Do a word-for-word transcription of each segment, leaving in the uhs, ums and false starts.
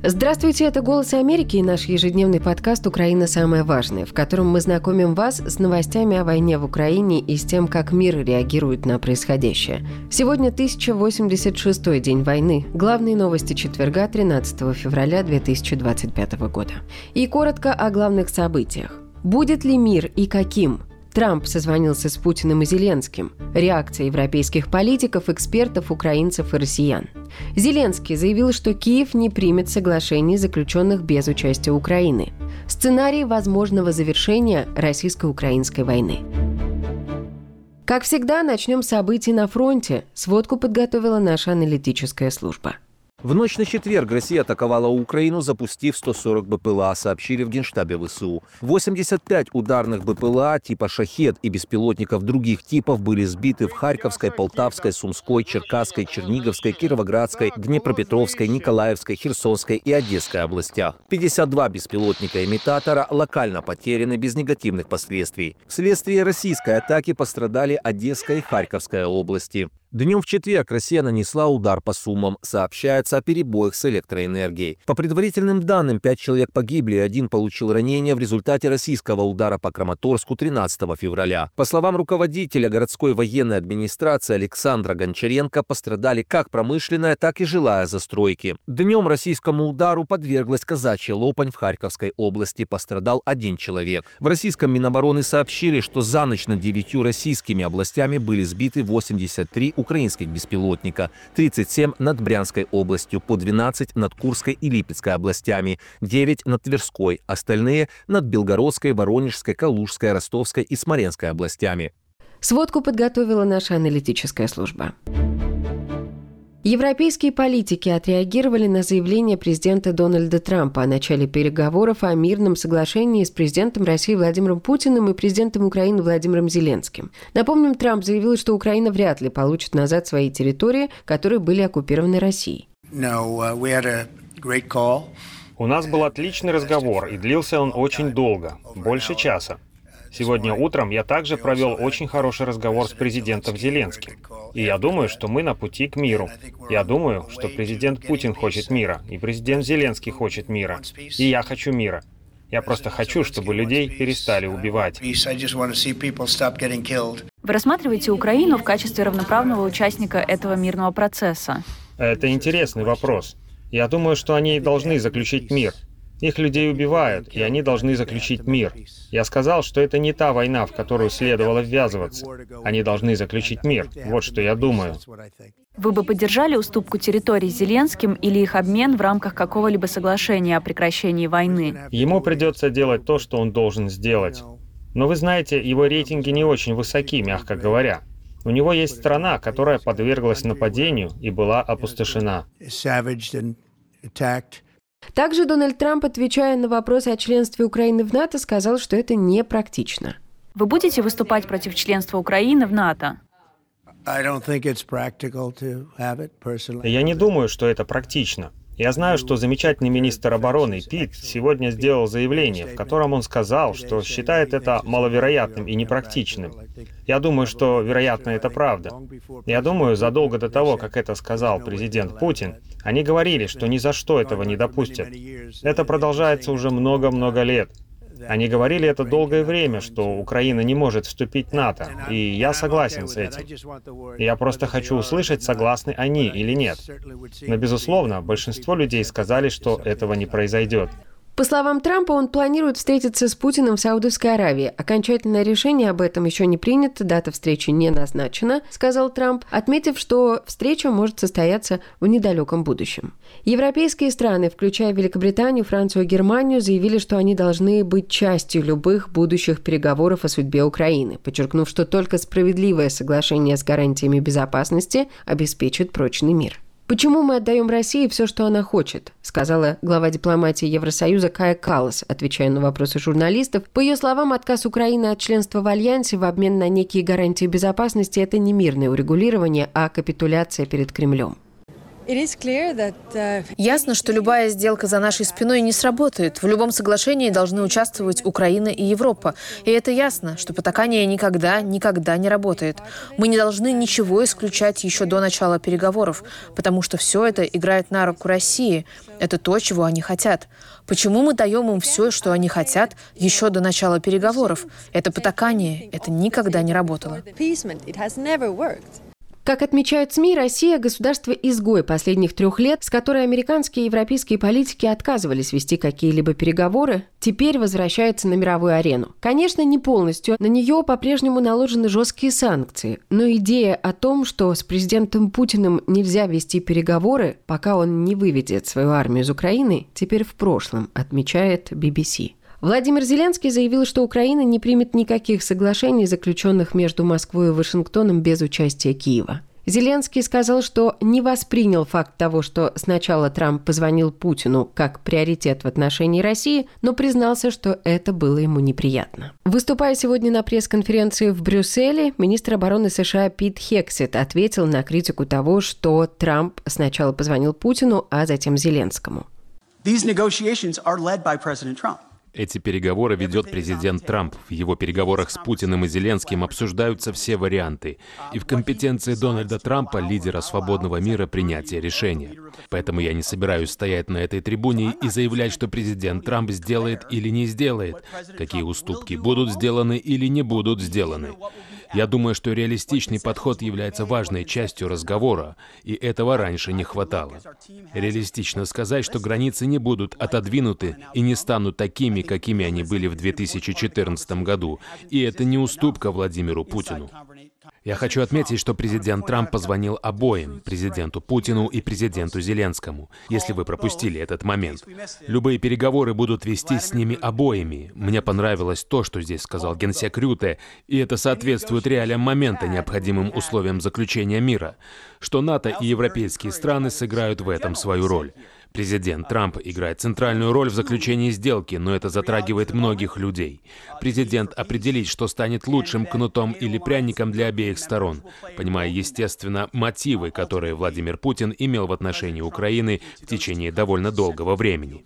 Здравствуйте, это «Голос Америки» и наш ежедневный подкаст «Украина. Самое важное», в котором мы знакомим вас с новостями о войне в Украине и с тем, как мир реагирует на происходящее. Сегодня тысяча восемьдесят шестой день войны. Главные новости четверга, тринадцатого февраля две тысячи двадцать пятого года. И коротко о главных событиях. Будет ли мир и каким? Трамп созвонился с Путиным и Зеленским. Реакция европейских политиков, экспертов, украинцев и россиян. Зеленский заявил, что Киев не примет соглашений, заключенных без участия Украины. Сценарий возможного завершения российско-украинской войны. Как всегда, начнем с событий на фронте. Сводку подготовила наша аналитическая служба. В ночь на четверг Россия атаковала Украину, запустив сто сорок БПЛА, сообщили в Генштабе ВСУ. восемьдесят пять ударных БПЛА типа «Шахед» и беспилотников других типов были сбиты в Харьковской, Полтавской, Сумской, Черкасской, Черниговской, Кировоградской, Днепропетровской, Николаевской, Херсонской и Одесской областях. пятьдесят два беспилотника-имитатора локально потеряны без негативных последствий. Вследствие российской атаки пострадали Одесская и Харьковская области. Днем в четверг Россия нанесла удар по Сумам. Сообщается о перебоях с электроэнергией. По предварительным данным, пять человек погибли и один получил ранения в результате российского удара по Краматорску тринадцатого февраля. По словам руководителя городской военной администрации Александра Гончаренко, пострадали как промышленная, так и жилая застройки. Днем российскому удару подверглась Казачья Лопань в Харьковской области. Пострадал один человек. В российском Минобороны сообщили, что за ночь над девятью российскими областями были сбиты восемьдесят три украинских беспилотника, тридцать семь над Брянской областью, по двенадцать над Курской и Липецкой областями, девять над Тверской, остальные над Белгородской, Воронежской, Калужской, Ростовской и Смоленской областями. Сводку подготовила наша аналитическая служба. Европейские политики отреагировали на заявление президента Дональда Трампа о начале переговоров о мирном соглашении с президентом России Владимиром Путиным и президентом Украины Владимиром Зеленским. Напомним, Трамп заявил, что Украина вряд ли получит назад свои территории, которые были оккупированы Россией. У нас был отличный разговор, и длился он очень долго, больше часа. Сегодня утром я также провел очень хороший разговор с президентом Зеленским. И я думаю, что мы на пути к миру. Я думаю, что президент Путин хочет мира, и президент Зеленский хочет мира. И я хочу мира. Я просто хочу, чтобы людей перестали убивать. Вы рассматриваете Украину в качестве равноправного участника этого мирного процесса? Это интересный вопрос. Я думаю, что они должны заключить мир. Их людей убивают, и они должны заключить мир. Я сказал, что это не та война, в которую следовало ввязываться. Они должны заключить мир. Вот что я думаю. Вы бы поддержали уступку территорий Зеленским или их обмен в рамках какого-либо соглашения о прекращении войны? Ему придется делать то, что он должен сделать. Но вы знаете, его рейтинги не очень высоки, мягко говоря. У него есть страна, которая подверглась нападению и была опустошена. Также Дональд Трамп, отвечая на вопрос о членстве Украины в НАТО, сказал, что это непрактично. Вы будете выступать против членства Украины в НАТО? Я не думаю, что это практично. Я знаю, что замечательный министр обороны Пит сегодня сделал заявление, в котором он сказал, что считает это маловероятным и непрактичным. Я думаю, что, вероятно, это правда. Я думаю, задолго до того, как это сказал президент Путин, они говорили, что ни за что этого не допустят. Это продолжается уже много-много лет. Они говорили это долгое время, что Украина не может вступить в НАТО, и я согласен с этим. Я просто хочу услышать, согласны они или нет. Но, безусловно, большинство людей сказали, что этого не произойдет. По словам Трампа, он планирует встретиться с Путиным в Саудовской Аравии. Окончательное решение об этом еще не принято, дата встречи не назначена, сказал Трамп, отметив, что встреча может состояться в недалеком будущем. Европейские страны, включая Великобританию, Францию и Германию, заявили, что они должны быть частью любых будущих переговоров о судьбе Украины, подчеркнув, что только справедливое соглашение с гарантиями безопасности обеспечит прочный мир. «Почему мы отдаем России все, что она хочет?» – сказала глава дипломатии Евросоюза Кая Каллас, отвечая на вопросы журналистов. По ее словам, отказ Украины от членства в Альянсе в обмен на некие гарантии безопасности – это не мирное урегулирование, а капитуляция перед Кремлем. Ясно, что любая сделка за нашей спиной не сработает. В любом соглашении должны участвовать Украина и Европа. И это ясно, что потакание никогда, никогда не работает. Мы не должны ничего исключать еще до начала переговоров, потому что все это играет на руку России. Это то, чего они хотят. Почему мы даем им все, что они хотят, еще до начала переговоров? Это потакание. Это никогда не работало. Как отмечают СМИ, Россия – государство-изгой последних трех лет, с которой американские и европейские политики отказывались вести какие-либо переговоры, теперь возвращается на мировую арену. Конечно, не полностью. На нее по-прежнему наложены жесткие санкции. Но идея о том, что с президентом Путиным нельзя вести переговоры, пока он не выведет свою армию из Украины, теперь в прошлом, отмечает би би си. Владимир Зеленский заявил, что Украина не примет никаких соглашений, заключенных между Москвой и Вашингтоном, без участия Киева. Зеленский сказал, что не воспринял факт того, что сначала Трамп позвонил Путину как приоритет в отношении России, но признался, что это было ему неприятно. Выступая сегодня на пресс-конференции в Брюсселе, министр обороны США Пит Хексет ответил на критику того, что Трамп сначала позвонил Путину, а затем Зеленскому. Эти переговоры ведет президент Трамп. В его переговорах с Путиным и Зеленским обсуждаются все варианты. И в компетенции Дональда Трампа, лидера свободного мира, принятие решения. Поэтому я не собираюсь стоять на этой трибуне и заявлять, что президент Трамп сделает или не сделает, какие уступки будут сделаны или не будут сделаны. Я думаю, что реалистичный подход является важной частью разговора, и этого раньше не хватало. Реалистично сказать, что границы не будут отодвинуты и не станут такими, какими они были в две тысячи четырнадцатом году, и это не уступка Владимиру Путину. Я хочу отметить, что президент Трамп позвонил обоим, президенту Путину и президенту Зеленскому, если вы пропустили этот момент. Любые переговоры будут вести с ними обоими. Мне понравилось то, что здесь сказал генсек Рюте, и это соответствует реалиям момента, необходимым условиям заключения мира, что НАТО и европейские страны сыграют в этом свою роль. Президент Трамп играет центральную роль в заключении сделки, но это затрагивает многих людей. Президент определит, что станет лучшим кнутом или пряником для обеих сторон, понимая, естественно, мотивы, которые Владимир Путин имел в отношении Украины в течение довольно долгого времени.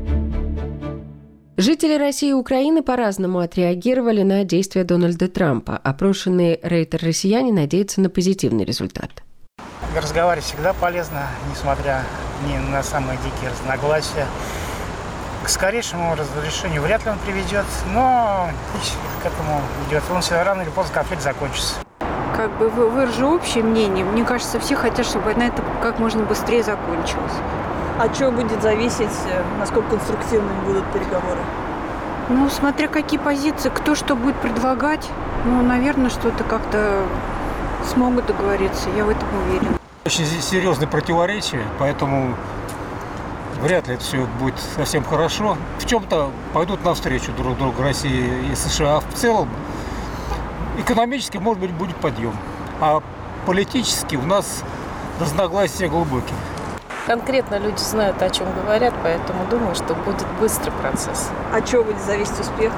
Жители России и Украины по-разному отреагировали на действия Дональда Трампа. Опрошенные рейтер-россияне надеются на позитивный результат. Разговаривать всегда полезно, несмотря ни на самые дикие разногласия. К скорейшему разрешению вряд ли он приведет, но к этому идет. Он все рано или поздно конфликт закончится. Как бы выражу общее мнение. Мне кажется, все хотят, чтобы на это как можно быстрее закончилось. От чего будет зависеть, насколько конструктивными будут переговоры? Ну, смотря какие позиции, кто что будет предлагать, ну, наверное, что-то как-то смогут договориться, я в этом уверена. Очень серьезные противоречия, поэтому вряд ли это все будет совсем хорошо. В чем-то пойдут навстречу друг другу Россия и США, а в целом экономически, может быть, будет подъем. А политически у нас разногласия глубокие. Конкретно люди знают, о чем говорят, поэтому думаю, что будет быстрый процесс. От чего будет зависеть успех?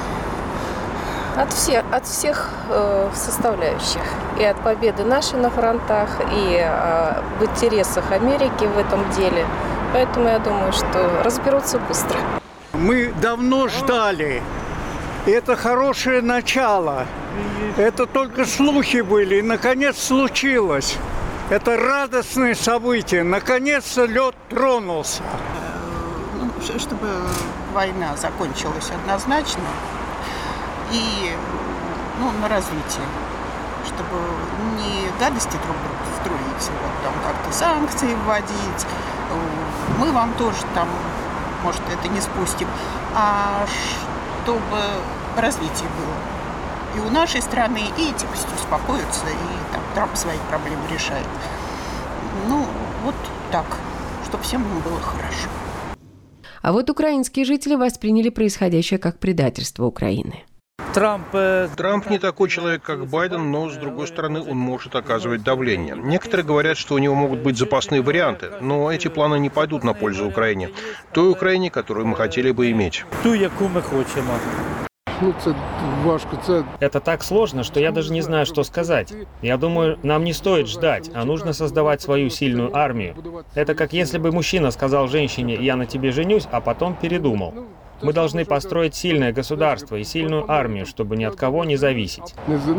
От всех, от всех э, составляющих. И от победы нашей на фронтах, и э, в интересах Америки в этом деле. Поэтому я думаю, что разберутся быстро. Мы давно ждали. Это хорошее начало. Это только слухи были, и наконец случилось. Это радостное событие. Наконец-то лед тронулся. Ну, чтобы война закончилась однозначно. И ну, на развитие, чтобы не гадости друг другу строить, вот, там как-то санкции вводить, мы вам тоже там, может, это не спустим, а чтобы развитие было. И у нашей страны, и эти пусть успокоятся, и там Трамп свои проблемы решает. Ну, вот так, чтобы всем было хорошо. А вот украинские жители восприняли происходящее как предательство Украины. Трамп... Трамп не такой человек, как Байден, но, с другой стороны, он может оказывать давление. Некоторые говорят, что у него могут быть запасные варианты, но эти планы не пойдут на пользу Украине. Той Украине, которую мы хотели бы иметь. Ту, яку мы хотим. Это так сложно, что я даже не знаю, что сказать. Я думаю, нам не стоит ждать, а нужно создавать свою сильную армию. Это как если бы мужчина сказал женщине «я на тебе женюсь», а потом передумал. Мы должны построить сильное государство и сильную армию, чтобы ни от кого не зависеть.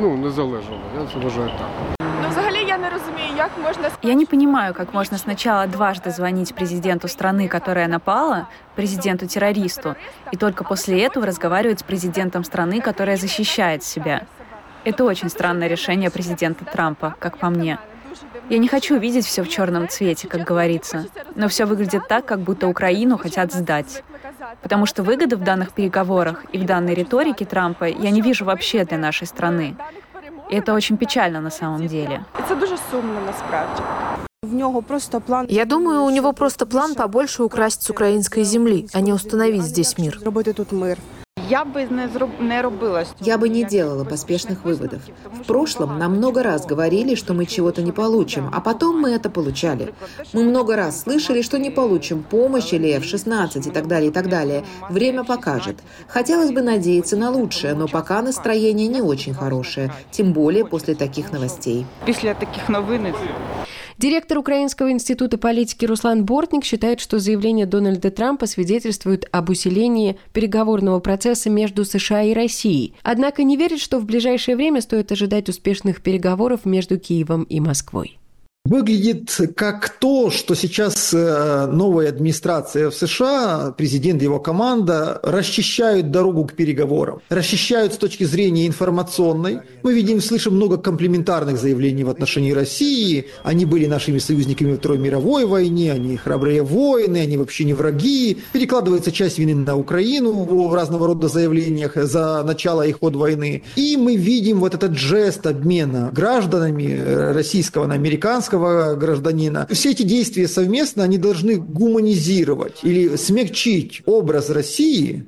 Я не понимаю, как можно сначала дважды звонить президенту страны, которая напала, президенту-террористу, и только после этого разговаривать с президентом страны, которая защищает себя. Это очень странное решение президента Трампа, как по мне. Я не хочу видеть все в черном цвете, как говорится, но все выглядит так, как будто Украину хотят сдать. Потому что выгоды в данных переговорах и в данной риторике Трампа я не вижу вообще для нашей страны. И это очень печально на самом деле. Это дуже сумно, насправді. В нього просто план. Я думаю, у него просто план побольше украсть с украинской земли, а не установить здесь мир. Робити тут мир. Я бы не, зроб... не робила. Я бы не делала поспешных выводов. В прошлом нам много раз говорили, что мы чего-то не получим, а потом мы это получали. Мы много раз слышали, что не получим помощь или эф шестнадцать и так далее, и так далее. Время покажет. Хотелось бы надеяться на лучшее, но пока настроение не очень хорошее, тем более после таких новостей. После таких новин. Директор Украинского института политики Руслан Бортник считает, что заявление Дональда Трампа свидетельствует об усилении переговорного процесса между США и Россией. Однако не верит, что в ближайшее время стоит ожидать успешных переговоров между Киевом и Москвой. Выглядит как то, что сейчас новая администрация в США, президент и его команда расчищают дорогу к переговорам. Расчищают с точки зрения информационной. Мы видим, слышим много комплиментарных заявлений в отношении России. Они были нашими союзниками во Второй мировой войне, они храбрые воины, они вообще не враги. Перекладывается часть вины на Украину в разного рода заявлениях за начало и ход войны. И мы видим вот этот жест обмена гражданами российского на американского гражданина. Все эти действия совместно, они должны гуманизировать или смягчить образ России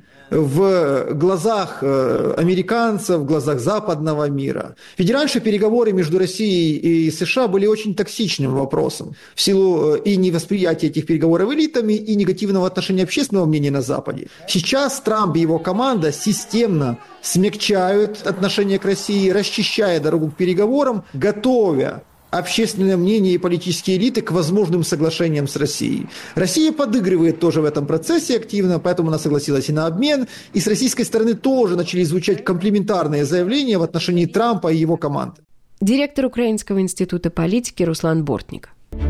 в глазах американцев, в глазах западного мира. Ведь раньше переговоры между Россией и США были очень токсичным вопросом в силу и невосприятия этих переговоров элитами, и негативного отношения общественного мнения на Западе. Сейчас Трамп и его команда системно смягчают отношение к России, расчищая дорогу к переговорам, готовя общественное мнение и политические элиты к возможным соглашениям с Россией. Россия подыгрывает тоже в этом процессе активно, поэтому она согласилась и на обмен. И с российской стороны тоже начали звучать комплиментарные заявления в отношении Трампа и его команды. Директор Украинского института политики Руслан Бортник.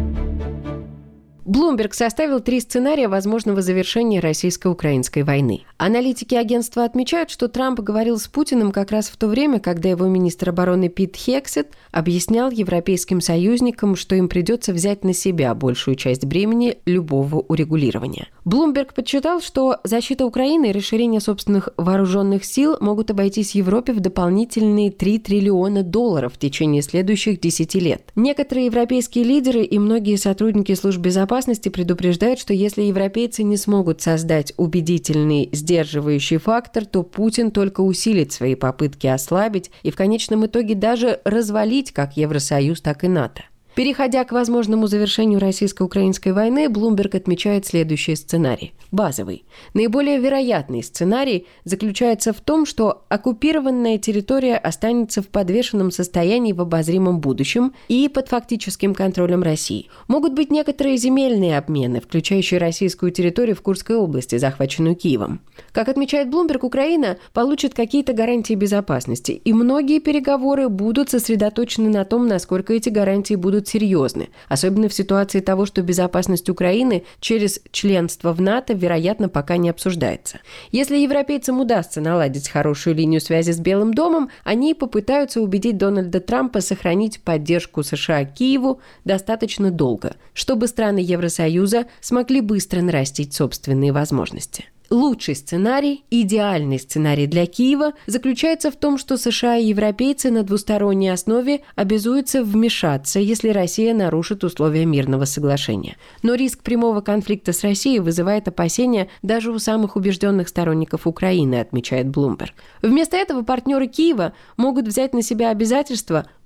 Bloomberg составил три сценария возможного завершения российско-украинской войны. Аналитики агентства отмечают, что Трамп говорил с Путиным как раз в то время, когда его министр обороны Пит Хексет объяснял европейским союзникам, что им придется взять на себя большую часть бремени любого урегулирования. Bloomberg подсчитал, что защита Украины и расширение собственных вооруженных сил могут обойтись Европе в дополнительные три триллиона долларов в течение следующих десяти лет. Некоторые европейские лидеры и многие сотрудники служб безопасности предупреждают, что если европейцы не смогут создать убедительный сдерживающий фактор, то Путин только усилит свои попытки ослабить и в конечном итоге даже развалить как Евросоюз, так и НАТО. Переходя к возможному завершению российско-украинской войны, Bloomberg отмечает следующий сценарий. Базовый. Наиболее вероятный сценарий заключается в том, что оккупированная территория останется в подвешенном состоянии в обозримом будущем и под фактическим контролем России. Могут быть некоторые земельные обмены, включающие российскую территорию в Курской области, захваченную Киевом. Как отмечает Bloomberg, Украина получит какие-то гарантии безопасности, и многие переговоры будут сосредоточены на том, насколько эти гарантии будут серьезны, особенно в ситуации того, что безопасность Украины через членство в НАТО, вероятно, пока не обсуждается. Если европейцам удастся наладить хорошую линию связи с Белым домом, они попытаются убедить Дональда Трампа сохранить поддержку США Киеву достаточно долго, чтобы страны Евросоюза смогли быстро нарастить собственные возможности. Лучший сценарий, идеальный сценарий для Киева заключается в том, что США и европейцы на двусторонней основе обязуются вмешаться, если Россия нарушит условия мирного соглашения. Но риск прямого конфликта с Россией вызывает опасения даже у самых убежденных сторонников Украины, отмечает Bloomberg. Вместо этого партнеры Киева могут взять на себя обязательства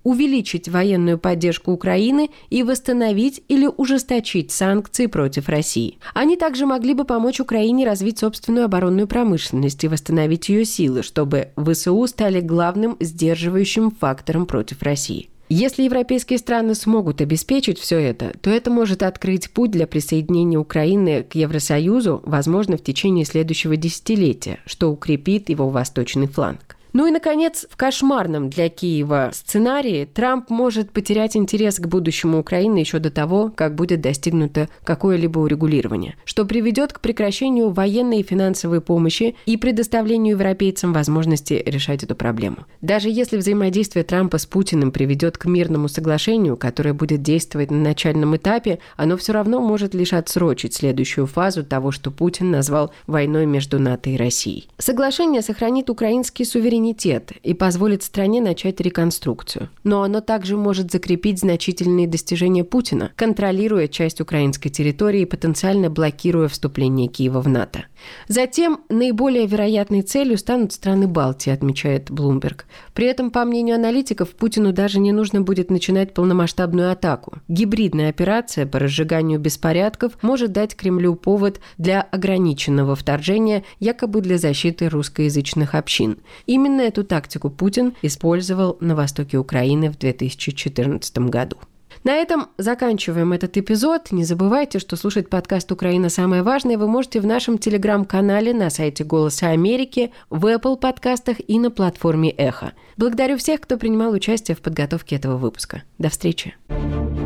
увеличить военную поддержку Украины и восстановить или ужесточить санкции против России. Они также могли бы помочь Украине развить собственную оборонную промышленность и восстановить ее силы, чтобы ВСУ стали главным сдерживающим фактором против России. Если европейские страны смогут обеспечить все это, то это может открыть путь для присоединения Украины к Евросоюзу, возможно, в течение следующего десятилетия, что укрепит его восточный фланг. Ну и, наконец, в кошмарном для Киева сценарии Трамп может потерять интерес к будущему Украины еще до того, как будет достигнуто какое-либо урегулирование, что приведет к прекращению военной и финансовой помощи и предоставлению европейцам возможности решать эту проблему. Даже если взаимодействие Трампа с Путиным приведет к мирному соглашению, которое будет действовать на начальном этапе, оно все равно может лишь отсрочить следующую фазу того, что Путин назвал войной между НАТО и Россией. Соглашение сохранит украинский суверенитет и позволит стране начать реконструкцию. Но оно также может закрепить значительные достижения Путина, контролируя часть украинской территории и потенциально блокируя вступление Киева в НАТО. Затем наиболее вероятной целью станут страны Балтии, отмечает Bloomberg. При этом, по мнению аналитиков, Путину даже не нужно будет начинать полномасштабную атаку. Гибридная операция по разжиганию беспорядков может дать Кремлю повод для ограниченного вторжения, якобы для защиты русскоязычных общин. Именно эту тактику Путин использовал на востоке Украины в две тысячи четырнадцатом году. На этом заканчиваем этот эпизод. Не забывайте, что слушать подкаст «Украина. Самое важное» вы можете в нашем телеграм-канале, на сайте «Голоса Америки», в Apple подкастах и на платформе «Эхо». Благодарю всех, кто принимал участие в подготовке этого выпуска. До встречи!